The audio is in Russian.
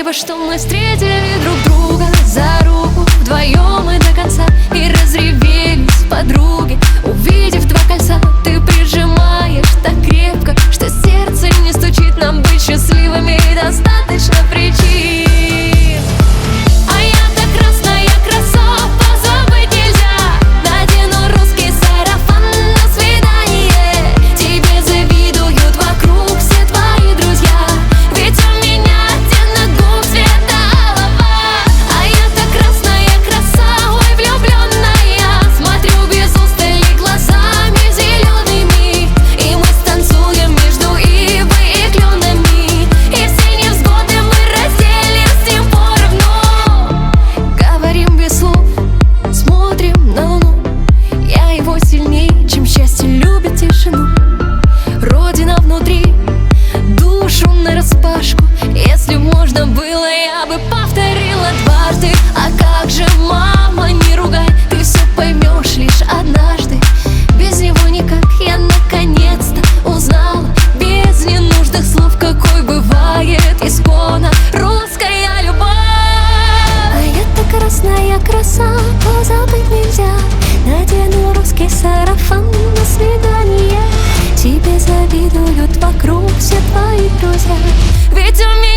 Спасибо, что мы встретили друг друга за руку вдвоем и до конца. И разревелись подруги, увидев два кольца. Ты прижимаешь так крепко, что сердце не стучит. Нам быть счастливыми достаточно причин. А я-то красная краса, позабыть нельзя. Надену русский сарафан на свидание. Тебе завидуют вокруг все твои друзья, ведь у меня оттенок губ цвета алого. А я-то красная краса, ой, влюбленная. Смотрю без устали глазами зелеными, и мы станцуем между ивой и кленами. И все невзгоды мы разделим с ним поровну. Говорим без слов, смотрим на луну. Я его сильней, чем счастье любит тишину. Родина внутри, душу нараспашку. Если б можно было, я бы повторила дважды. А как же, мама, не ругай, ты все поймешь лишь однажды. Без него никак, я наконец-то узнала, без ненужных слов, какой бывает исконно русская любовь. А я-то красная краса, позабыть нельзя. Надену русский сарафан на свидание. Тебе завидуют вокруг все твои друзья, ведь у меня